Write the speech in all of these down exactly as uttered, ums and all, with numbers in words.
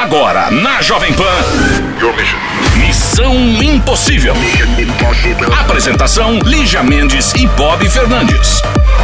Agora, na Jovem Pan, Missão Impossível. Apresentação, Lígia Mendes e Bob Fernandes.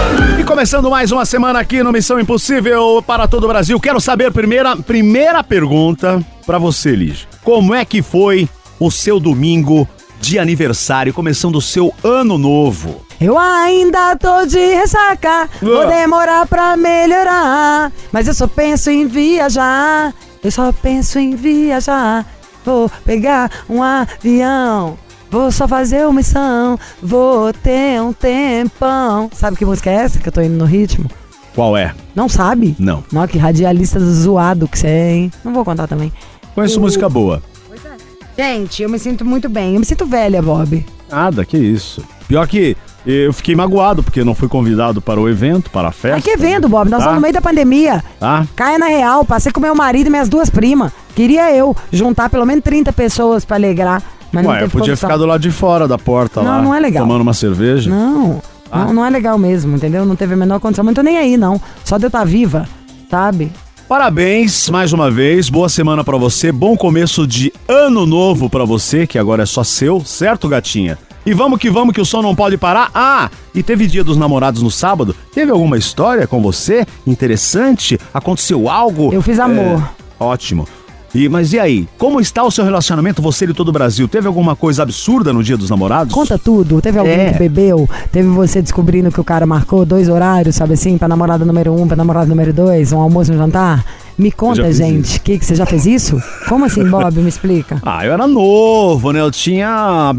E começando mais uma semana aqui no Missão Impossível para todo o Brasil. Quero saber, primeira, primeira pergunta pra você, Lígia. Como é que foi o seu domingo de aniversário, começando o seu ano novo? Eu ainda tô de ressaca, vou demorar pra melhorar, mas eu só penso em viajar, eu só penso em viajar. Vou pegar um avião, vou só fazer uma missão, vou ter um tempão. Sabe que música é essa que eu tô indo no ritmo? Qual é? Não sabe? Não. Não, que radialista zoado que você é, hein? Não vou contar também. Conheço Uh. música boa. Pois é. Gente, eu me sinto muito bem, eu me sinto velha, Bob. Nada, que isso. Pior que eu fiquei magoado porque não fui convidado para o evento, para a festa. Ah, que evento, Bob? Nós Tá. estamos no meio da pandemia. Tá? Caia na real, passei com meu marido e minhas duas primas. Queria eu juntar pelo menos trinta pessoas pra alegrar, mas não Ué, eu teve podia condição. ficar do lado de fora da porta Não, lá. não é legal. Tomando uma cerveja. Não, Ah. não, não é legal mesmo, entendeu? Não teve a menor condição, mas não tô nem aí, não. Só de eu estar viva, sabe? Parabéns, mais uma vez, boa semana pra você, bom começo de ano novo pra você, que agora é só seu, certo, gatinha? E vamos que vamos, que o som não pode parar. Ah, e teve dia dos namorados no sábado? Teve alguma história com você? Interessante? Aconteceu algo? Eu fiz amor. É, ótimo. E, mas e aí? Como está o seu relacionamento, você e todo o Brasil? Teve alguma coisa absurda no dia dos namorados? Conta tudo. Teve alguém É. que bebeu? Teve você descobrindo que o cara marcou dois horários, sabe assim? Pra namorada número um, pra namorada número dois, um almoço e um jantar? Me já conta, fiz gente. isso. Que, que você já fez isso? Como assim, Bob? Me explica. Ah, eu era novo, né? Eu tinha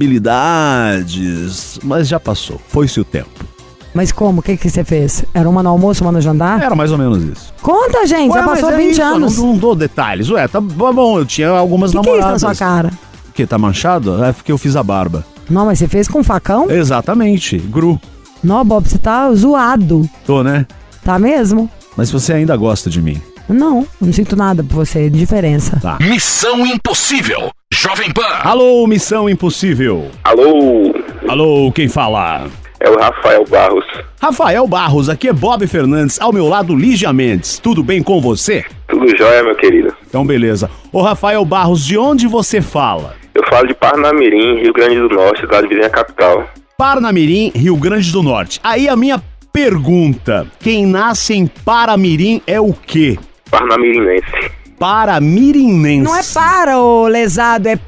habilidades, mas já passou. Foi-se o tempo. Mas como? O que, que você fez? Era uma no almoço, uma no jantar? Era mais ou menos isso. Conta, gente. Ué, já passou mas é vinte isso, anos. Eu não, não dou detalhes. Ué, tá bom, eu tinha algumas O que, que é isso na namoradas. sua cara? O que, tá manchado? É porque eu fiz a barba. Não, mas você fez com facão? Exatamente, Gru. Não, Bob, você tá zoado. Tô, né? Tá mesmo? Mas você ainda gosta de mim. Não, não sinto nada por você, diferença. Tá. Missão Impossível. Jovem Pan. Alô, Missão Impossível. Alô, Alô, quem fala? é o Rafael Barros. Rafael Barros, aqui é Bob Fernandes, ao meu lado Lígia Mendes. Tudo bem com você? Tudo jóia, meu querido? Então, beleza. Ô, Rafael Barros, de onde você fala? Eu falo de Parnamirim, Rio Grande do Norte, cidade vizinha capital. Parnamirim, Rio Grande do Norte. Aí a minha pergunta, quem nasce em Paramirim é o quê? Parnamirinense. Paramirinense. Não é para, ô lesado, é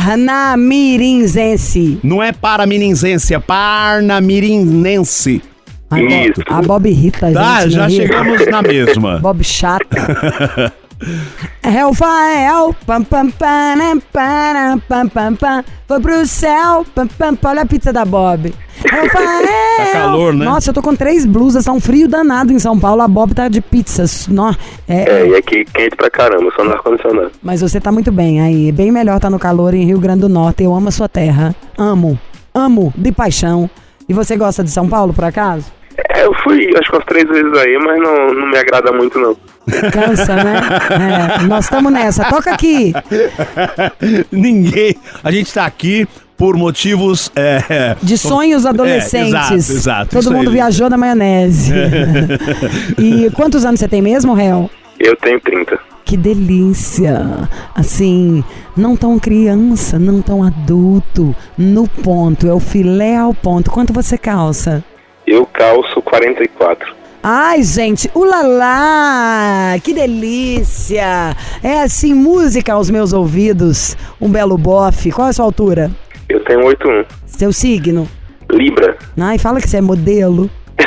parnamirinzense. Não é paramirinzense, é parnamirinense. Ai, Bob, Isso. a Bob irrita a Tá, gente. já né, Rita? chegamos na mesma. Bob chata. Rafael, pam pam pam, né, pam pam pam pam, foi pro céu, pam pam pam, olha a pizza da Bob. Rafael. Tá calor, né? Nossa, eu tô com três blusas, tá um frio danado em São Paulo, a Bob tá de pizzas. No, é, É, e aqui quente pra caramba, só no ar-condicionado. Mas você tá muito bem aí, bem melhor tá no calor em Rio Grande do Norte, eu amo a sua terra, amo, amo, de paixão. E você gosta de São Paulo, por acaso? É, eu fui acho que umas três vezes aí, mas não, não me agrada muito não. Cansa, né? É, nós estamos nessa. Toca aqui. Ninguém. A gente tá aqui por motivos. É, De sonhos adolescentes. É, exato, exato. Todo isso mundo aí. viajou na maionese. E quantos anos você tem mesmo, Réu? Eu tenho trinta. Que delícia. Assim, não tão criança, não tão adulto. No ponto, é o filé ao ponto. Quanto você calça? Eu calço quarenta e quatro. Ai, gente, ulalá, que delícia. É assim, música aos meus ouvidos. Um belo bofe. Qual é a sua altura? Eu tenho oito um. Seu signo? Libra. Ai, fala que você é modelo.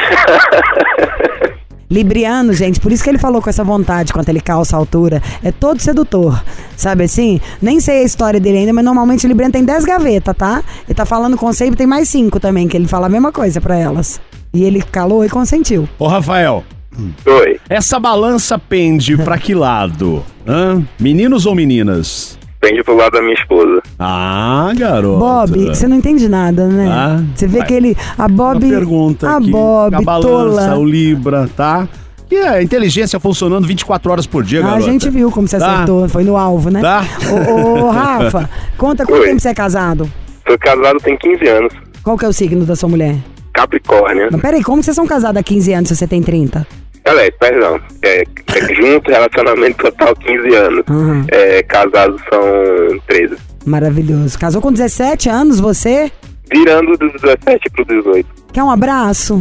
Libriano, gente, por isso que ele falou com essa vontade quando ele calça a altura. É todo sedutor, sabe assim? Nem sei a história dele ainda, mas normalmente o Libriano tem dez gavetas, tá? Ele tá falando com você e tem mais cinco também, que ele fala a mesma coisa pra elas. E ele calou e consentiu. Ô, Rafael, Oi. essa balança pende pra que lado? Hã? Meninos ou meninas? Pende pro lado da minha esposa. Ah, garoto. Bob, você não entende nada, né? Ah, Você vê vai. que ele... A Bob... Uma pergunta A aqui. Bob, a balança, tola. o Libra, tá? E a inteligência funcionando vinte e quatro horas por dia, Ah, garota. a gente viu como você Tá. acertou, foi no alvo, né? Tá. Ô, ô, Rafa, conta quanto Oi. tempo você é casado? Tô casado tem quinze anos. Qual que é o signo da sua mulher? Capricórnio. Mas peraí, como vocês são casados há quinze anos se você tem trinta? Ela é, perdão. É, é junto, relacionamento total quinze anos. Uhum. É, casados são treze. Maravilhoso. Casou com dezessete anos, você? Virando dos dezessete pro dezoito. Quer um abraço?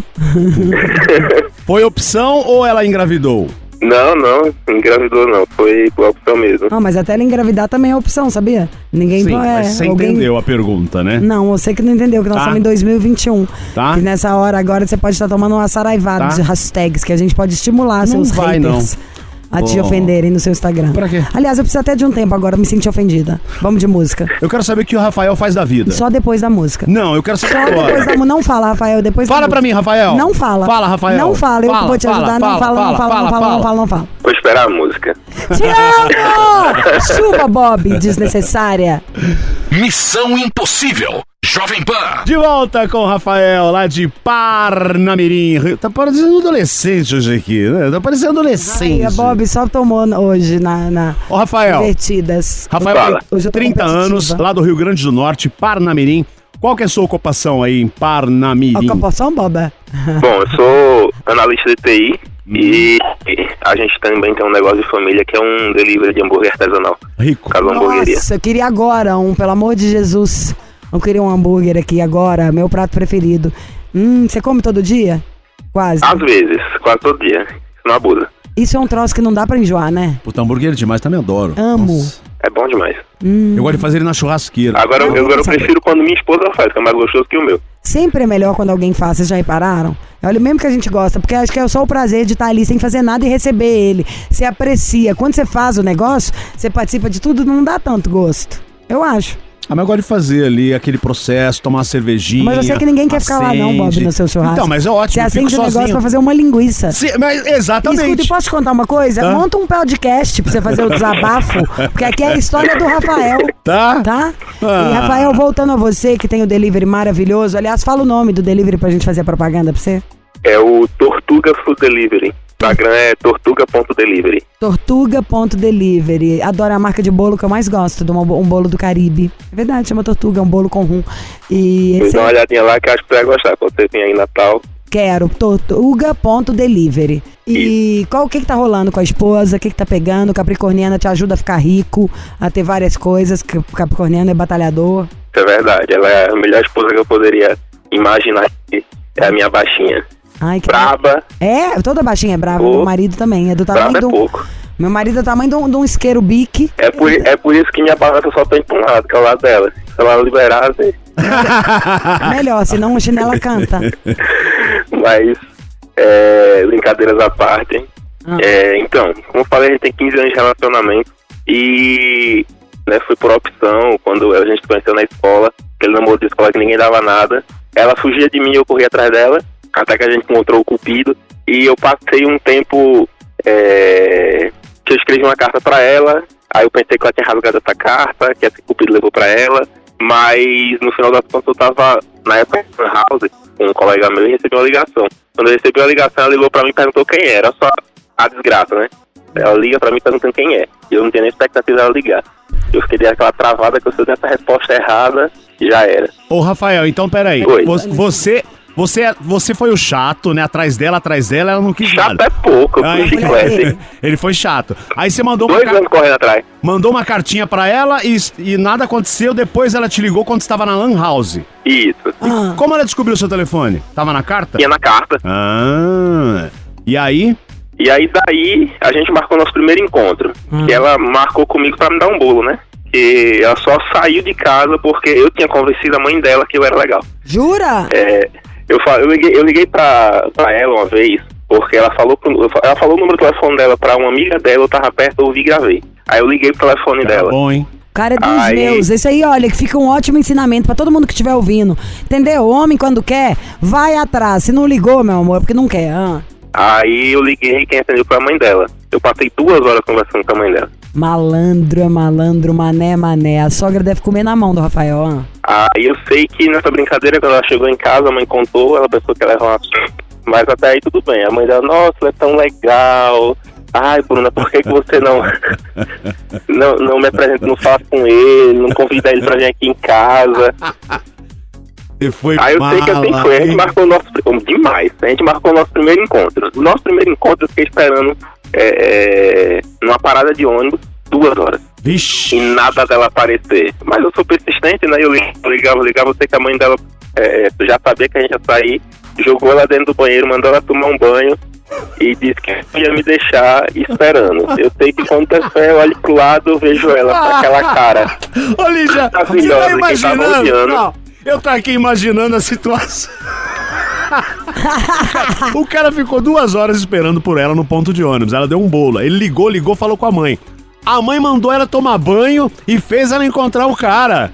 Foi opção ou ela engravidou? Não, não, engravidou não, foi por opção mesmo. Não, mas até ela engravidar também é opção, sabia? Ninguém Sim, é, mas você alguém... entendeu a pergunta, né? Não, você que não entendeu, que nós Tá. estamos em dois mil e vinte e um. Tá. Que nessa hora agora você pode estar tomando uma saraivada Tá. de hashtags, que a gente pode estimular Não seus vai, haters a te Oh. ofenderem no seu Instagram. Pra quê? Aliás, eu preciso até de um tempo agora, me senti ofendida. Vamos de música. Eu quero saber o que o Rafael faz da vida. Só depois da música. Não, eu quero saber Só agora. depois da música. Não fala, Rafael, depois da Fala pra música. mim, Rafael. Não fala. Fala, Rafael. Não fala, eu Fala, que vou te fala, ajudar. Não fala, fala, não fala, fala, não fala, fala. não fala, não fala. Vou esperar a música. Te amo! Chupa, Bob, desnecessária. Missão Impossível. Jovem Pan. De volta com o Rafael, lá de Parnamirim. Rio- Tá parecendo adolescente hoje aqui, né? Tá parecendo adolescente. Ai, a Bob só tomou hoje na, na Ô, Rafael. Divertidas. Rafael Fala. tem Hoje eu tô trinta competitiva. anos, lá do Rio Grande do Norte, Parnamirim. Qual que é a sua ocupação aí em Parnamirim? Ocupação, Boba? Bom, eu sou analista de T I e a gente também tem um negócio de família que é um delivery de hambúrguer artesanal. Rico. Casa Hamburgueria. Nossa, eu queria agora um, pelo amor de Jesus. Eu queria um hambúrguer aqui agora, meu prato preferido. Hum, você come todo dia? Quase. Às vezes, quase todo dia. Isso não abusa. Isso é um troço que não dá pra enjoar, né? Puta, hambúrguer é demais, também adoro. Amo. Nossa. É bom demais. Eu gosto de fazer ele na churrasqueira. Agora, Não, eu, agora eu sabe. prefiro quando minha esposa faz, que é mais gostoso que o meu. Sempre é melhor quando alguém faz, vocês já repararam? Olha, mesmo que a gente gosta, porque acho que é só o prazer de estar ali sem fazer nada e receber ele. Você aprecia. Quando você faz o negócio, você participa de tudo, não dá tanto gosto. Eu acho. Ah, mas eu gosto de fazer ali aquele processo, tomar uma cervejinha. Mas eu sei que ninguém quer ficar lá não, Bob, acende. no seu churrasco. Então, mas é ótimo, Você eu fico acende o negócio sozinho. pra fazer uma linguiça. Sim, mas exatamente. Escuta, e posso te contar uma coisa? Tá. Monta um podcast pra você fazer o desabafo, porque aqui é a história do Rafael, Tá? tá? Ah. E Rafael, voltando a você, que tem o delivery maravilhoso. Aliás, fala o nome do delivery pra gente fazer a propaganda pra você. É o Tortuga Food Delivery. O Instagram é tortuga ponto delivery. Tortuga ponto delivery. Adoro a marca de bolo que eu mais gosto, de uma- um bolo do Caribe. É verdade, chama Tortuga, é um bolo com rum. E Dá esse uma é, olhadinha lá que eu acho que você vai gostar. Quando você vier aí em Natal, quero, tortuga ponto delivery. E qual, o que que tá rolando com a esposa? O que que tá pegando? Capricorniana te ajuda a ficar rico, a ter várias coisas. que Capricorniano é batalhador. isso é verdade. Ela é a melhor esposa que eu poderia imaginar. É a minha baixinha. Ai, que Braba, É, toda baixinha é brava. Pô. Meu marido também. É do tamanho braba é do. pouco. Meu marido é do tamanho de um, de um isqueiro bique. É por, é por isso que minha balança só tem pra um lado, que é o lado dela. Se ela liberasse, Melhor, senão a chinela canta. mas é, brincadeiras à parte. Ah. É, então, como eu falei, a gente tem quinze anos de relacionamento e né, foi por opção, quando a gente se conheceu na escola, aquele namoro de escola que ninguém dava nada. Ela fugia de mim e eu corria atrás dela, até que a gente encontrou o Cupido. E eu passei um tempo é, que eu escrevi uma carta pra ela, aí eu pensei que ela tinha rasgado essa carta, que esse Cupido levou pra ela, mas no final das contas eu tava, na época, na house, com um colega meu e recebi uma ligação. Quando eu recebi a ligação, ela ligou pra mim e perguntou quem era, só a desgraça, né? Ela liga pra mim perguntando quem é, e eu não tinha nem expectativa dela ligar. Eu fiquei daquela travada que eu se dessa resposta errada, já era. Ô, Rafael, então peraí. Oi. Vo- Você, você, você foi o chato, né? Atrás dela, atrás dela, ela não quis Chato nada. é pouco, eu fui Aí- chiclete. Ele foi chato. Aí você mandou uma, Dois ca- anos correndo atrás. mandou uma cartinha pra ela e, e nada aconteceu. Depois ela te ligou quando estava na Lan House. Isso. Ah, Como ela descobriu o seu telefone? Tava na carta? Ia na carta. Ah. E aí? E aí daí a gente marcou nosso primeiro encontro. Hum. Que ela marcou comigo pra me dar um bolo, né? Que ela só saiu de casa porque eu tinha convencido a mãe dela que eu era legal. jura? É, eu, fa- eu liguei, eu liguei pra, pra ela uma vez, porque ela falou, pro- ela falou o número do telefone dela pra uma amiga dela, eu tava perto, eu ouvi e gravei. Aí eu liguei pro telefone Tá dela. bom, hein? O cara é dos Aí- meus. Isso aí, olha, que fica um ótimo ensinamento pra todo mundo que estiver ouvindo. Entendeu? O homem, quando quer, vai atrás. Se não ligou, meu amor, é porque não quer. Ah. Aí eu liguei e quem atendeu foi a mãe dela. Eu passei duas horas conversando com a mãe dela. Malandro é malandro, mané é mané. A sogra deve comer na mão do Rafael. Ah. Aí eu sei que nessa brincadeira, quando ela chegou em casa, a mãe contou, ela pensou que ela era uma... Mas até aí tudo bem. A mãe dela, nossa, ela é tão legal. Ai, Bruna, por que, que você não, não não me apresenta, não fala com ele, não convida ele pra vir aqui em casa? Você foi Aí eu mala, sei que assim foi, a gente hein? marcou o nosso... Demais, a gente marcou o nosso primeiro encontro. O nosso primeiro encontro eu fiquei esperando é, é, numa parada de ônibus duas horas. Vixe. E nada dela aparecer. Mas eu sou persistente, né? Eu ligava, ligava, eu sei que a mãe dela é, já sabia que a gente ia sair, jogou ela dentro do banheiro, mandou ela tomar um banho e disse que ia me deixar esperando. Eu sei que quando eu olho pro lado, eu vejo ela com aquela cara. Ô, Lígia, você tá maravilhosa, quem tava imaginando? odiando. Não, eu tô aqui imaginando a situação. O cara ficou duas horas esperando por ela no ponto de ônibus. Ela deu um bolo. Ele ligou, ligou, falou com a mãe. A mãe mandou ela tomar banho e fez ela encontrar o cara.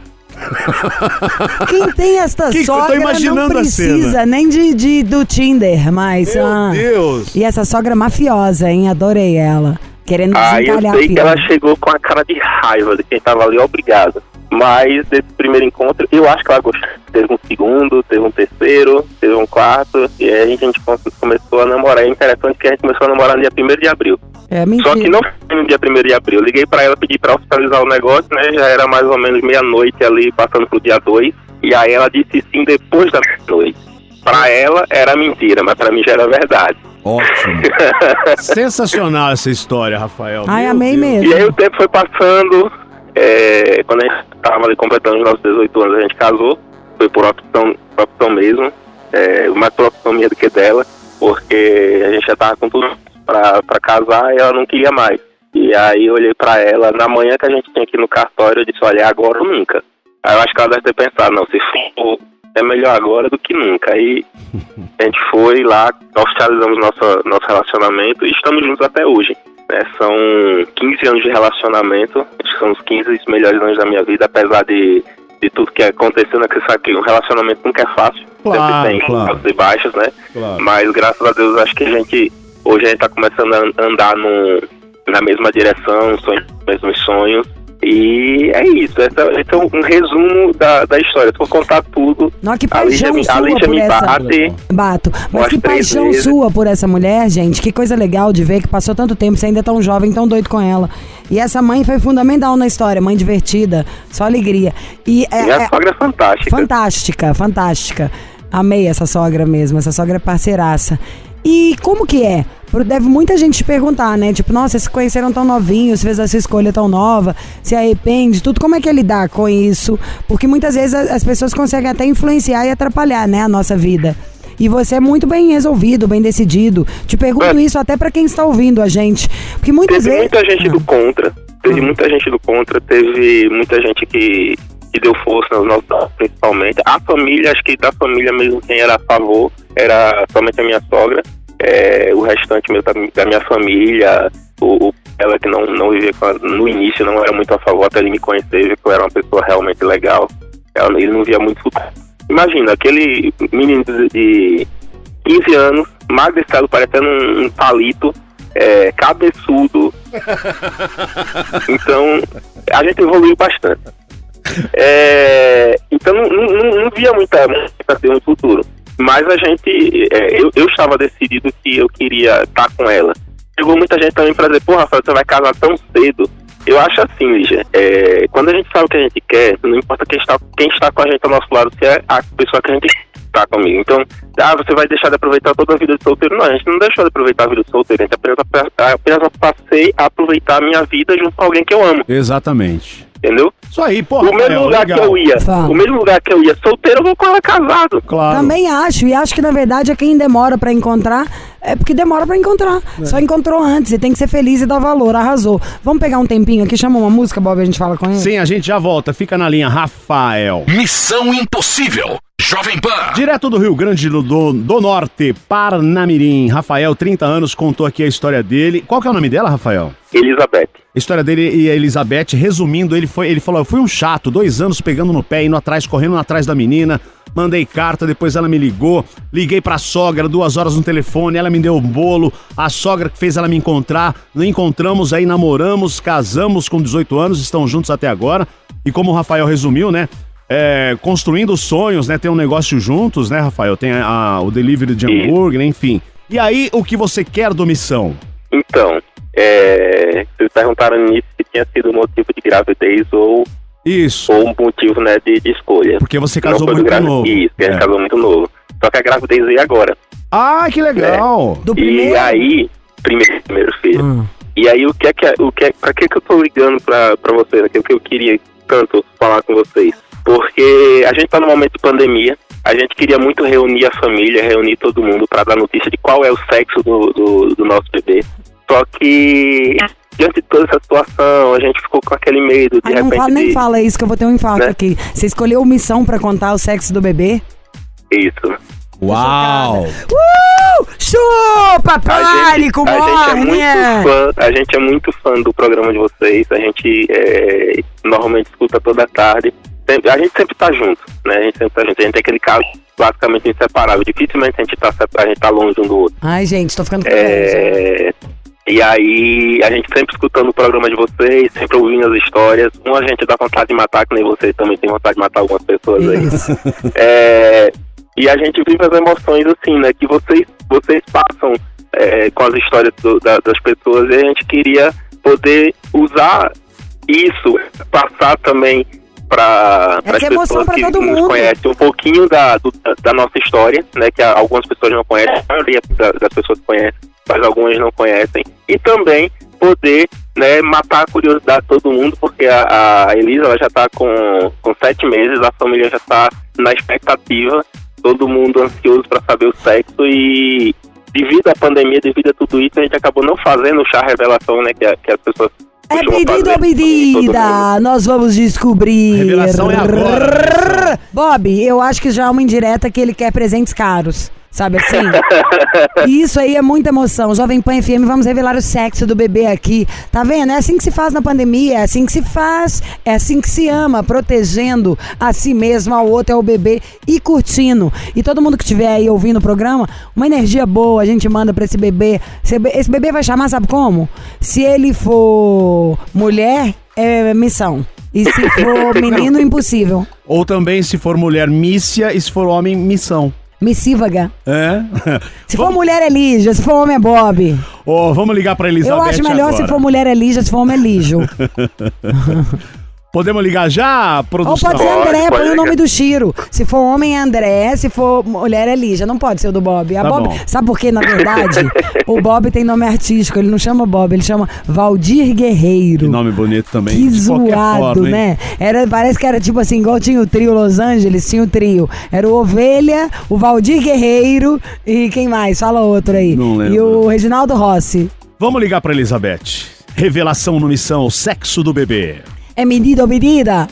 Quem tem esta Que que eu tô sogra não imaginando a precisa cena? nem de, de- do Tinder, mas... Meu ah. Deus. E essa sogra mafiosa, hein? Adorei ela. Querendo Aí eu desencalhar a sei que filha. ela chegou com a cara de raiva de quem tava ali, obrigado. Mas desse primeiro encontro, eu acho que ela gostou. Teve um segundo, teve um terceiro, teve um quarto, e aí a gente começou a namorar. É interessante que a gente começou a namorar no dia primeiro de abril. É mentira. Só que não foi no dia primeiro de abril. Eu liguei pra ela, pedi pra oficializar o negócio, né? Já era mais ou menos meia-noite ali, passando pro dia dois. E aí ela disse sim depois da noite. Pra ela era mentira, mas pra mim já era verdade. Ótimo. Sensacional essa história, Rafael. Ai, Meu amei Deus. mesmo. E aí o tempo foi passando, é, quando a gente tava ali completando os nossos dezoito anos, a gente casou. Foi por opção, por opção mesmo, é, mais por opção minha do que dela, porque a gente já tava com tudo pra, pra casar e ela não queria mais. E aí eu olhei pra ela, na manhã que a gente tinha aqui no cartório, eu disse, olha, agora ou nunca. Aí eu acho que ela deve ter pensado, não, se for, é melhor agora do que nunca. Aí a gente foi lá, oficializamos nosso, nosso relacionamento e estamos juntos até hoje. Né? São quinze anos de relacionamento, acho que são os quinze melhores anos da minha vida, apesar de, de tudo que aconteceu, né? Que sabe que um relacionamento nunca é fácil, Claro, sempre tem claro. altos e baixos, né? Claro. Mas graças a Deus acho que a gente, hoje a gente tá começando a andar no, na mesma direção, sonhos, mesmos sonhos. E é isso, esse é um resumo da, da história. Se for contar tudo, Nossa, que a Lígia paixão me, a sua Lígia por me essa... bate. Bato. Mas umas que três paixão vezes. sua por essa mulher, gente. Que coisa legal de ver que passou tanto tempo, você ainda é tão jovem, tão doido com ela. E essa mãe foi fundamental na história, mãe divertida, só alegria. E é, Minha é sogra é fantástica. fantástica, fantástica. Amei essa sogra mesmo, essa sogra é parceiraça. E como que é? Deve muita gente te perguntar, né? Tipo, nossa, vocês se conheceram tão novinhos, fez essa escolha tão nova, se arrepende, tudo. Como é que é lidar com isso? Porque muitas vezes as pessoas conseguem até influenciar e atrapalhar, né, a nossa vida. E você é muito bem resolvido, bem decidido. Te pergunto É. isso até pra quem está ouvindo a gente. Porque muitas Teve vezes... muita gente Ah. do contra. Teve Ah. muita gente do contra. Teve muita gente que, que deu força nos nossos lados, principalmente. A família, acho que da família mesmo, quem era a favor era somente a minha sogra. É, o restante mesmo da, da minha família, o, o ela que não, não vivia com a, no início não era muito a favor, até ele me conhecer, ver que eu era uma pessoa realmente legal. Ela, ele não via muito futuro. Imagina, aquele menino de, de quinze anos, magricelo, parecendo um, um palito, é, cabeçudo. Então, a gente evoluiu bastante. É, então, não, não, não via muita, muita ter um futuro. Mas a gente, é, eu, eu estava decidido que eu queria estar com ela. Chegou muita gente também para dizer, pô, Rafael, você vai casar tão cedo. Eu acho assim, Lígia, é, quando a gente sabe o que a gente quer, não importa quem está, quem está com a gente ao nosso lado, se é a pessoa que a gente está comigo. Então, ah, você vai deixar de aproveitar toda a vida de solteiro. Não, a gente não deixou de aproveitar a vida de solteiro, a gente apenas, apenas passei a aproveitar a minha vida junto com alguém que eu amo, Exatamente. entendeu? Isso aí, pô, O mesmo Rafael, lugar legal. que eu ia, Fala. o mesmo lugar que eu ia solteiro, eu vou com ela casado. Claro. Também acho, e acho que na verdade é quem demora pra encontrar, é porque demora pra encontrar. Só encontrou antes, e tem que ser feliz e dar valor, arrasou. Vamos pegar um tempinho aqui, chama uma música, Bob, a gente fala com ele? Sim, a gente já volta. Fica na linha, Rafael. Missão Impossível. Jovem Pan. Direto do Rio Grande do, do, do Norte, Parnamirim. Rafael, trinta anos, contou aqui a história dele. Qual que é o nome dela, Rafael? Elizabeth. A história dele e a Elizabeth, resumindo, ele foi, ele falou, eu fui um chato, dois anos pegando no pé, indo atrás, correndo atrás da menina, mandei carta, depois ela me ligou, liguei pra sogra, duas horas no telefone, ela me deu um bolo, a sogra que fez ela me encontrar, nos encontramos aí, namoramos, casamos com dezoito anos, estão juntos até agora, e como o Rafael resumiu, né, é, construindo sonhos, né, tem um negócio juntos, né, Rafael, tem a, a, o delivery de hambúrguer, enfim. E aí, o que você quer do Missão? Então, é, vocês perguntaram nisso se tinha sido motivo de gravidez ou Isso. Ou um motivo, né, de, de escolha. Porque você Não casou foi do muito gra- novo. Isso, a gente É. casou muito novo. Só que a gravidez veio agora. Ah, que legal. Do E primeiro? aí, primeiro, primeiro filho. Hum. E aí, o que é que, é- o que é, pra que que eu tô ligando pra, pra vocês? Aquilo que eu queria tanto falar com vocês. Porque a gente tá num momento de pandemia, a gente queria muito reunir a família, reunir todo mundo pra dar notícia de qual é o sexo do, do, do nosso bebê. Só que, diante de toda essa situação, a gente ficou com aquele medo, de Ai, não repente... fala, nem de... fala isso que eu vou ter um infarto né? aqui. Você escolheu missão pra contar o sexo do bebê? Isso. Uau. Uh! Chupa, pânico, a gente é muito morne! fã, a gente é muito fã do programa de vocês, a gente é, normalmente escuta toda tarde, sempre, a gente sempre tá junto, né, a gente sempre tá junto, a gente tem aquele caso basicamente inseparável, dificilmente a gente tá, a gente tá longe um do outro. Ai, gente, tô ficando com inveja. É, e aí, a gente sempre escutando o programa de vocês, sempre ouvindo as histórias, uma gente dá vontade de matar, que nem vocês também tem vontade de matar algumas pessoas aí. Isso. É, e a gente vive as emoções assim, né, que vocês, vocês passam é, com as histórias do, da, das pessoas, e a gente queria poder usar isso, passar também para as emoção pessoas pra que todo nos mundo. conhecem um pouquinho da, do, da nossa história, né, que algumas pessoas não conhecem, a maioria da- das pessoas conhecem, mas algumas não conhecem, e também poder, né, matar a curiosidade de todo mundo, porque a, a Elisa ela já está com, com sete meses, a família já está na expectativa, todo mundo ansioso para saber o sexo, e devido à pandemia, devido a tudo isso, a gente acabou não fazendo o chá revelação, né, que, a- que as pessoas É costumam pedido fazer ou com todo pedida? mundo. Nós vamos descobrir. Revelação é agora. Bob, eu acho que já é uma indireta que ele quer presentes caros. Sabe assim? Isso aí é muita emoção. Jovem Pan F M, vamos revelar o sexo do bebê aqui. Tá vendo? É assim que se faz na pandemia, é assim que se faz, é assim que se ama, protegendo a si mesmo, ao outro, ao bebê e curtindo. E todo mundo que estiver aí ouvindo o programa, uma energia boa a gente manda pra esse bebê. Esse bebê vai chamar, sabe como? Se ele for mulher, é missão. E se for menino, impossível. Ou também, se for mulher, mícia, e se for homem, missão. Missívaga. É? Se for mulher é Lígia, se for homem é Bob. Ô, vamos ligar pra Elizabeth Eu acho melhor agora. se for mulher é Lígia, se for homem é Lígio. Podemos ligar já, Ou produção? pode ser Pode, André, pode põe o nome ligar. do Chiro. Se for homem é André, se for mulher é Lígia. Não pode ser o do Bob. A Tá Bob, bom. sabe por quê, na verdade? O Bob tem nome artístico, ele não chama Bob, ele chama Valdir Guerreiro. Que nome bonito também. Que de qualquer zoado, forma, hein? né? Era, parece que era tipo assim, igual tinha o trio Los Angeles, tinha o trio. Era o Ovelha, o Valdir Guerreiro e quem mais? Fala outro aí. Não lembro. E o Reginaldo Rossi. Vamos ligar pra Elizabeth. Revelação no Missão, o sexo do bebê. É medida ou medida?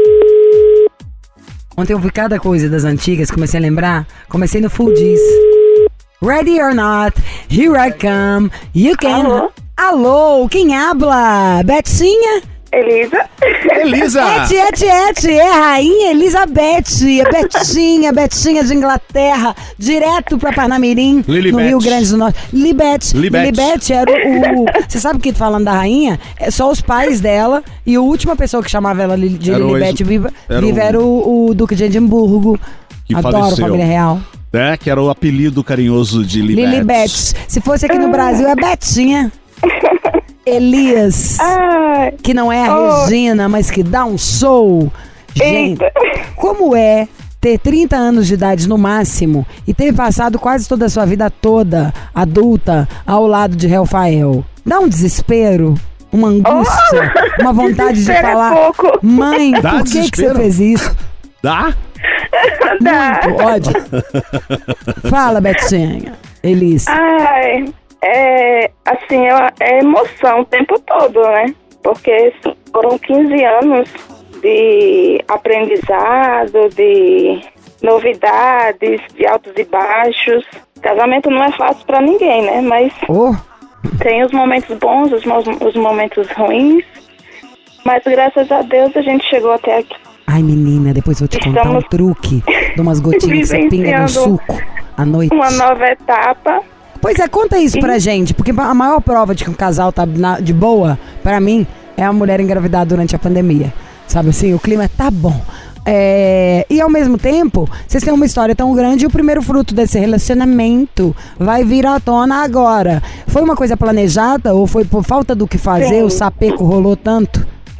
Ontem eu vi cada coisa das antigas, comecei a lembrar. Comecei no Full Diz. Ready or not, here I come. You can... Alô? Alô, quem habla? Betinha? Elisa. Elisa! Eti, eti, eti, é a rainha Elizabeth, é Betinha, Betinha de Inglaterra, direto pra Parnamirim, Lilibet. no Rio Grande do Norte. Libet, Libet. Libet era o... o- Você sabe o que falando da rainha? É só os pais dela e a última pessoa que chamava ela li- de Era o Lilibet ex- viva era viva o- era o, o Duque de Edimburgo. Que Adoro faleceu. família real. É, que era o apelido carinhoso de Libet. Lilibet. Se fosse aqui no Brasil é Betinha. Elias. Ai, Que não é a Oh. Regina, mas que dá um show. Gente, eita. como é ter trinta anos de idade no máximo e ter passado quase toda a sua vida toda adulta ao lado de Rafael? Dá um desespero, uma angústia, uma vontade de Desespero é falar: pouco. mãe, Dá por que, que você desespero? fez isso? Dá? Dá. Muito ódio. Fala, Betinha. Elis. Ai, é assim, é, é emoção o tempo todo, né? Porque foram quinze anos de aprendizado, de novidades, de altos e baixos. Casamento não é fácil pra ninguém, né? Mas Oh, tem os momentos bons, os, mo- os momentos ruins. Mas graças a Deus a gente chegou até aqui. ai, menina, depois eu vou te contar um Estamos truque de umas gotinhas que você pinga no vivenciando suco à noite. Uma nova etapa. Pois é, conta isso pra gente, porque a maior prova de que um casal tá na- de boa, pra mim, é a mulher engravidar durante a pandemia. Sabe assim, o clima tá bom. É, e ao mesmo tempo, vocês têm uma história tão grande e o primeiro fruto desse relacionamento vai vir à tona agora. Foi uma coisa planejada ou foi por falta do que fazer, Sim. o sapeco rolou tanto?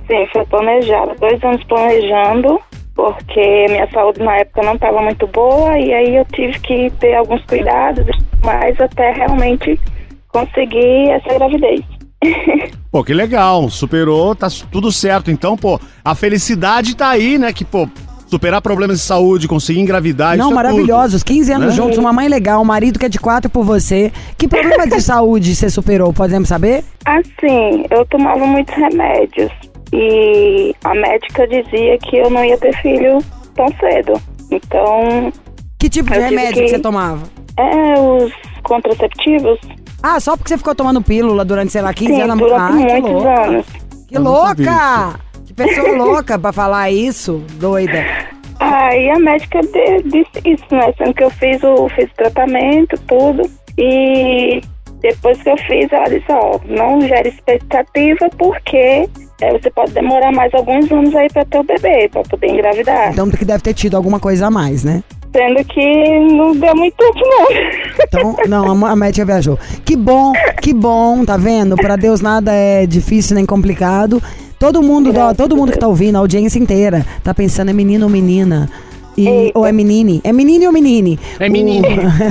Sim, foi planejado. Dois anos planejando, porque minha saúde na época não estava muito boa, e aí eu tive que ter alguns cuidados, mas até realmente conseguir essa gravidez. Pô, que legal, superou, tá tudo certo. Então, pô, a felicidade tá aí, né? Que, pô, superar problemas de saúde, conseguir engravidar, Não, isso é maravilhosos. tudo, quinze anos né? juntos, uma mãe legal, um marido que é de quatro por você. Que problema de saúde você superou, podemos saber? Assim, eu tomava muitos remédios e a médica dizia que eu não ia ter filho tão cedo. Então, Que tipo de Eu tive remédio que- que você tomava? é, os contraceptivos, Ah, só porque você ficou tomando pílula durante, sei lá, quinze sim, anos? durante Ai, que muitos louca. anos. Que Eu nunca vi louca! Que pessoa louca pra falar isso, doida. Aí a médica de- disse isso, né? Sendo que eu fiz o, fiz o tratamento, tudo. E depois que eu fiz, ela disse, ó, não gere expectativa porque é, você pode demorar mais alguns anos aí pra ter o bebê, pra poder engravidar. Então que deve ter tido alguma coisa a mais, né? Sendo que não deu muito tempo, não. Então, não, a médica viajou. Que bom, que bom, tá vendo? Pra Deus nada é difícil nem complicado. Todo mundo, do- todo mundo que tá ouvindo, a audiência inteira, tá pensando é menino ou menina. E, Eita. ou é menine? É menino ou menine? É menine.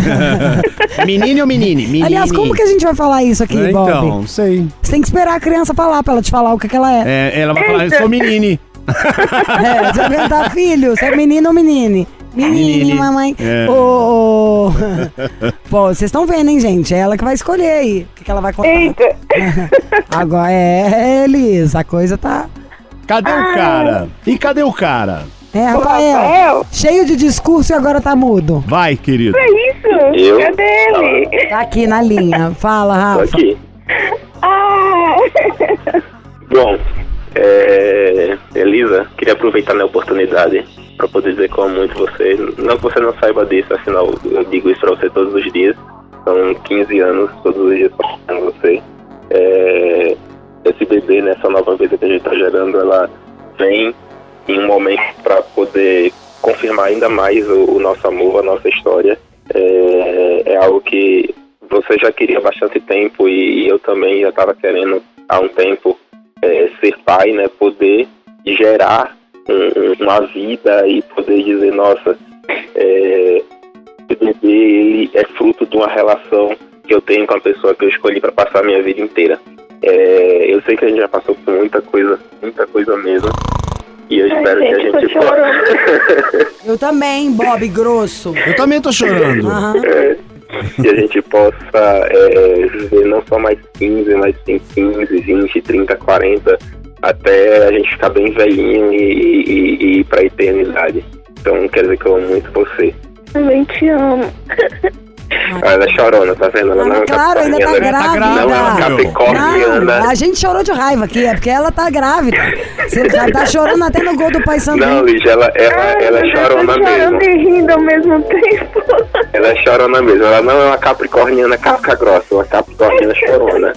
O- Menino ou menine? Menine. Aliás, como que a gente vai falar isso aqui, É, Bob? então, não sei. Você tem que esperar a criança falar pra ela te falar o que, que ela é. É, ela vai falar, eu sou menine. É, você vai perguntar, filho, você é menino ou menine? Menine, Menine. mamãe. É. Ô, ô. Pô, vocês estão vendo, hein, gente? É ela que vai escolher aí o que, que ela vai contar. Eita! Agora é, Elis, a coisa tá... Cadê o cara? E cadê o cara? É, Rafael, Rafael? cheio de discurso e agora tá mudo. Vai, querido. É isso? Eu? Cadê ele? Tá aqui na linha. Fala, Tô Rafa. aqui. Ah! Bom, é, Elisa, queria aproveitar a oportunidade para poder dizer que eu amo muito você. Não que você não saiba disso, afinal eu digo isso para você todos os dias. São quinze anos, todos os dias passando você. É, esse bebê, né, essa nova vida que a gente está gerando, ela vem em um momento para poder confirmar ainda mais o, o nosso amor, a nossa história. É, é algo que você já queria há bastante tempo e, e eu também já estava querendo há um tempo. É, ser pai, né, poder gerar um, uma vida e poder dizer, nossa, é, esse bebê, ele é fruto de uma relação que eu tenho com a pessoa que eu escolhi para passar a minha vida inteira. É, eu sei que a gente já passou por muita coisa, muita coisa mesmo, e eu Ai, espero gente, que a tô gente chorando. Eu também, Bob Grosso. Eu também tô chorando. Aham. é, que a gente possa é, viver não só mais quinze, mas sim quinze, vinte, trinta, quarenta, até a gente ficar bem velhinho e, e, e ir pra eternidade. Então quer dizer que eu amo muito você. Também te amo. Ah, ela é chorona, tá vendo? Ela Ah, não é mas claro, ainda tá capricorniana. grávida. Não é uma capricorniana. Não, a gente chorou de raiva aqui, é porque ela tá grávida. Você já tá chorando até no gol do Pai Sandu. Não, Lígia, ela, ela, ela é chorona eu tô chorando mesmo. e rindo ao mesmo tempo. Ela é chorona mesmo. Ela não é uma capricorniana casca grossa, é uma capricorniana chorona.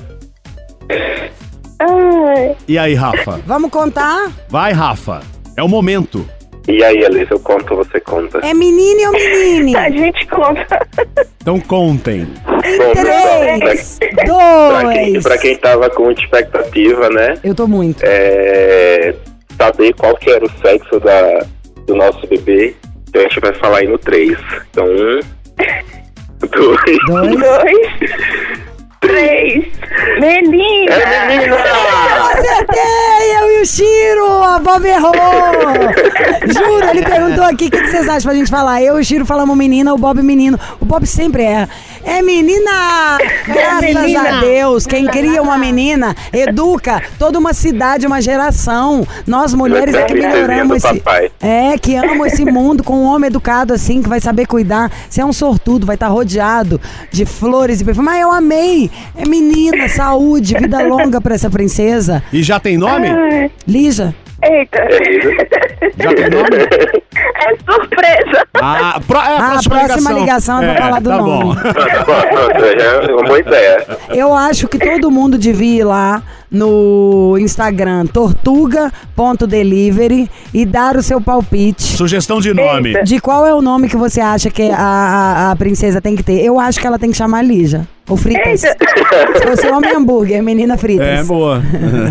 Ai, E aí, Rafa? Vamos contar? Vai, Rafa. É o momento. E aí, Elisa, eu conto, você conta. É menino ou menine? a gente conta. Então contem. Bom, Três, Pra quem, dois. pra quem tava com muita expectativa, né? Eu tô muito. É, saber qual que era o sexo da, do nosso bebê. Então a gente vai falar aí no três. Então, um, dois, Dois. Dois, três. Menina! É menina! Acertei, eu e o Chiro, a Bob errou. Juro, ele perguntou aqui o que, que vocês acham pra gente falar. Eu e o Chiro falamos menina, o Bob menino. O Bob sempre erra. É menina! Graças menina. a Deus, quem cria uma menina educa toda uma cidade, uma geração. Nós mulheres é que melhoramos esse... Papai. É, que amam esse mundo com um homem educado assim, que vai saber cuidar. Você é um sortudo, vai estar rodeado de flores e perfume. Mas eu amei. É menina, saúde, vida longa pra essa princesa. E já tem nome? Ai, Lígia. eita. É isso. Já tem nome? É surpresa. Ah, pro, é a Ah, a próxima, próxima ligação é pra falar do tá nome. bom. Pronto, pronto, pronto, já é uma boa ideia. Eu acho que todo mundo devia ir lá no Instagram tortuga ponto delivery e dar o seu palpite Sugestão de nome. Eita. de qual é o nome que você acha que a, a, a princesa tem que ter. Eu acho que ela tem que chamar Lígia. Ou Fritas. Eita. Você é homem hambúrguer, menina Fritas. É, boa.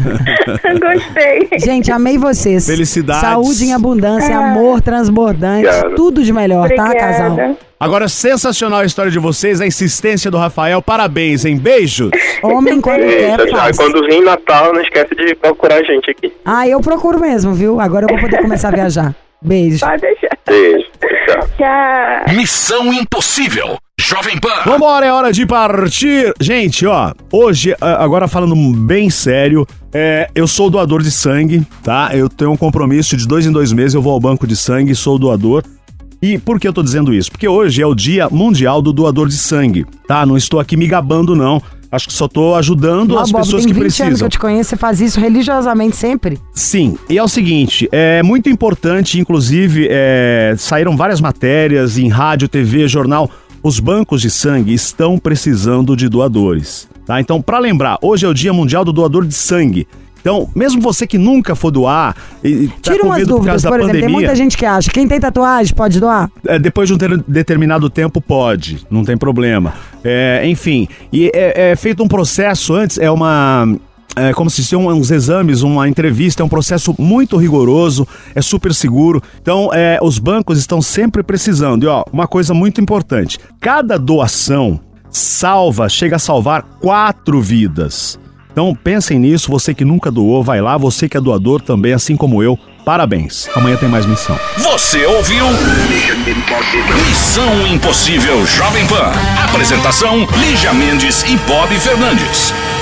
Gostei. Gente, amei vocês. Felicidades. Saúde em abundância, Ah. amor transbordante, Obrigado. tudo de melhor, tá, casal? Obrigada. Agora, sensacional a história de vocês, a insistência do Rafael. Parabéns, hein? Beijos. Homem quando Eita, quer, já, faz. quando vir Natal, não esquece de procurar a gente aqui. Ah, eu procuro mesmo, viu? Agora eu vou poder começar a viajar. Beijo. Pode deixar. Beijo, tchau. Tchau. Missão Impossível. Jovem Pan. Vambora, é hora de partir. Gente, ó, hoje, a- agora falando bem sério, é, eu sou doador de sangue, tá? Eu tenho um compromisso de dois em dois meses, eu vou ao banco de sangue, sou doador. E por que eu tô dizendo isso? Porque hoje é o Dia Mundial do Doador de Sangue, tá? Não estou aqui me gabando, não. Acho que só tô ajudando Ó, as Bob, pessoas tem que vinte anos que precisam. eu te conheço, você faz isso religiosamente sempre? Sim, e é o seguinte, é muito importante, inclusive, é, saíram várias matérias em rádio, T V, jornal, os bancos de sangue estão precisando de doadores, tá? Então, pra lembrar, hoje é o Dia Mundial do Doador de Sangue. Então, mesmo você que nunca for doar e tá Tira com umas medo por dúvidas, causa da por exemplo, tem pandemia, muita gente que acha, quem tem tatuagem pode doar? é, depois de um ter- determinado tempo pode, não tem problema. É, enfim, e é, é feito um processo antes, é uma... É como se fossem uns exames, uma entrevista, é um processo muito rigoroso, é super seguro. Então, é, os bancos estão sempre precisando. E ó, uma coisa muito importante, cada doação salva, chega a salvar quatro vidas. Então, pensem nisso, você que nunca doou, vai lá, você que é doador também, assim como eu, parabéns. Amanhã tem mais missão. Você ouviu? Missão Impossível Jovem Pan. Apresentação: Lígia Mendes e Bob Fernandes.